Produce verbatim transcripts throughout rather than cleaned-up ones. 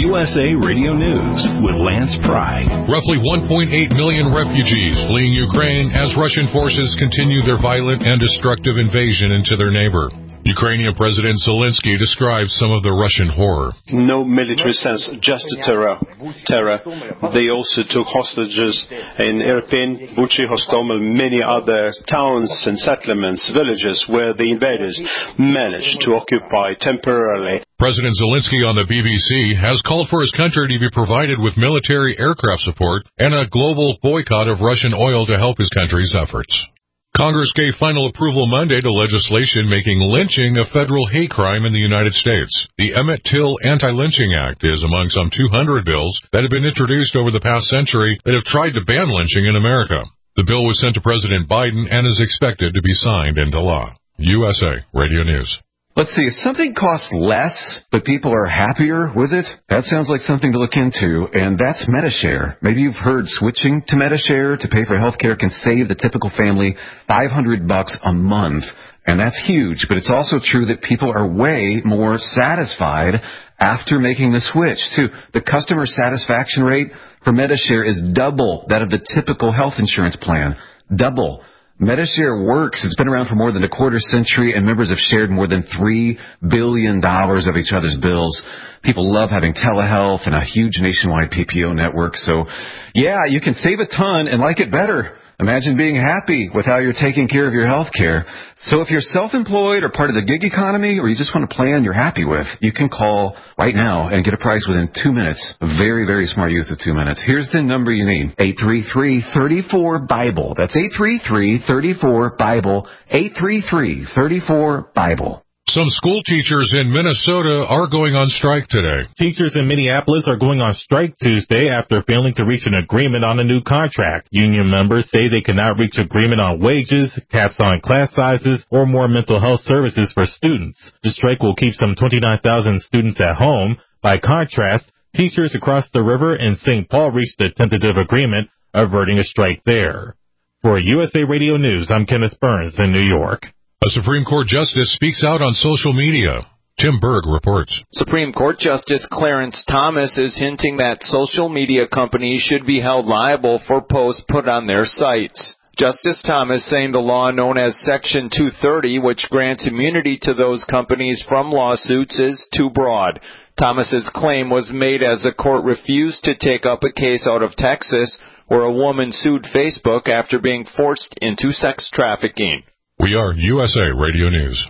U S A Radio News with Lance Pry. Roughly one point eight million refugees fleeing Ukraine as Russian forces continue their violent and destructive invasion into their neighbor. Ukrainian President Zelensky describes some of the Russian horror. No military sense, just terror. Terror. They also took hostages in Irpin, Buchi, Hostomel, many other towns and settlements, villages where the invaders managed to occupy temporarily. President Zelensky on the B B C has called for his country to be provided with military aircraft support and a global boycott of Russian oil to help his country's efforts. Congress gave final approval Monday to legislation making lynching a federal hate crime in the United States. The Emmett Till Anti-Lynching Act is among some two hundred bills that have been introduced over the past century that have tried to ban lynching in America. The bill was sent to President Biden and is expected to be signed into law. U S A Radio News. Let's see, if something costs less, but people are happier with it, that sounds like something to look into, and that's Medi-Share. Maybe you've heard switching to Medi-Share to pay for health care can save the typical family five hundred bucks a month, and that's huge, but it's also true that people are way more satisfied after making the switch, too. The customer satisfaction rate for Medi-Share is double that of the typical health insurance plan. Double. Medi-Share works. It's been around for more than a quarter century, and members have shared more than three billion dollars of each other's bills. People love having telehealth and a huge nationwide P P O network. So, yeah, you can save a ton and like it better. Imagine being happy with how you're taking care of your health care. So if you're self-employed or part of the gig economy, or you just want a plan you're happy with, you can call right now and get a price within two minutes. Very, very smart use of two minutes. Here's the number you need. eight three three, three four, BIBLE. That's eight three three, three four, BIBLE. eight three three, three four, BIBLE. Some school teachers in Minnesota are going on strike today. Teachers in Minneapolis are going on strike Tuesday after failing to reach an agreement on a new contract. Union members say they cannot reach agreement on wages, caps on class sizes, or more mental health services for students. The strike will keep some twenty-nine thousand students at home. By contrast, teachers across the river in Saint Paul reached a tentative agreement, averting a strike there. For U S A Radio News, I'm Kenneth Burns in New York. A Supreme Court justice speaks out on social media. Tim Berg reports. Supreme Court Justice Clarence Thomas is hinting that social media companies should be held liable for posts put on their sites. Justice Thomas saying the law known as Section two thirty, which grants immunity to those companies from lawsuits, is too broad. Thomas's claim was made as the court refused to take up a case out of Texas where a woman sued Facebook after being forced into sex trafficking. We are U S A Radio News.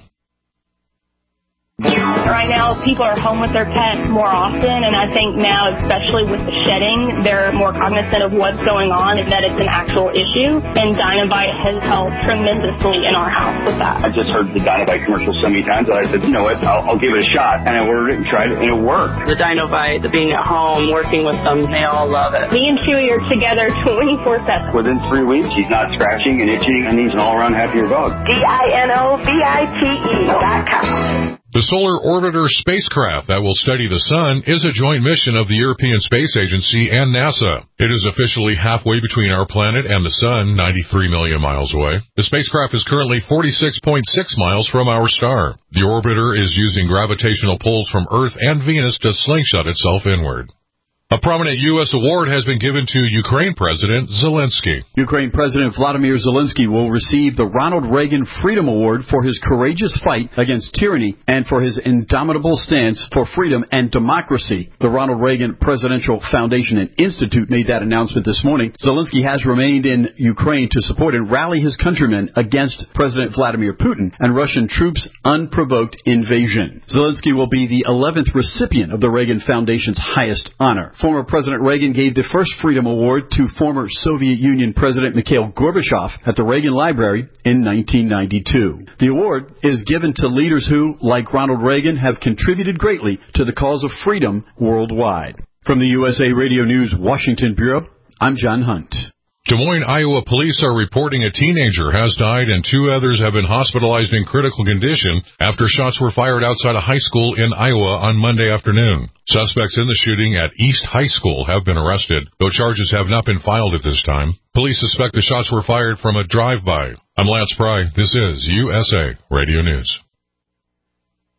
Right now, people are home with their pets more often, and I think now, especially with the shedding, they're more cognizant of what's going on and that it's an actual issue, and Dinovite has helped tremendously in our house with that. I just heard the Dinovite commercial so many times that I said, you know what, I'll, I'll give it a shot, and I ordered it and tried it, and it worked. The Dinovite, the being at home, working with them, they all love it. Me and Chewy are together twenty-four seven. Within three weeks, he's not scratching and itching, and he's an all-around happier dog. D I N O V I T E dot com. The Solar Orbiter spacecraft that will study the Sun is a joint mission of the European Space Agency and NASA. It is officially halfway between our planet and the Sun, ninety-three million miles away. The spacecraft is currently forty-six point six miles from our star. The orbiter is using gravitational pulls from Earth and Venus to slingshot itself inward. A prominent U S award has been given to Ukraine President Zelensky. Ukraine President Vladimir Zelensky will receive the Ronald Reagan Freedom Award for his courageous fight against tyranny and for his indomitable stance for freedom and democracy. The Ronald Reagan Presidential Foundation and Institute made that announcement this morning. Zelensky has remained in Ukraine to support and rally his countrymen against President Vladimir Putin and Russian troops' unprovoked invasion. Zelensky will be the eleventh recipient of the Reagan Foundation's highest honor. Former President Reagan gave the first Freedom Award to former Soviet Union President Mikhail Gorbachev at the Reagan Library in nineteen ninety-two. The award is given to leaders who, like Ronald Reagan, have contributed greatly to the cause of freedom worldwide. From the U S A Radio News Washington Bureau, I'm John Hunt. Des Moines, Iowa police are reporting a teenager has died and two others have been hospitalized in critical condition after shots were fired outside a high school in Iowa on Monday afternoon. Suspects in the shooting at East High School have been arrested, though charges have not been filed at this time. Police suspect the shots were fired from a drive-by. I'm Lance Pry. This is U S A Radio News.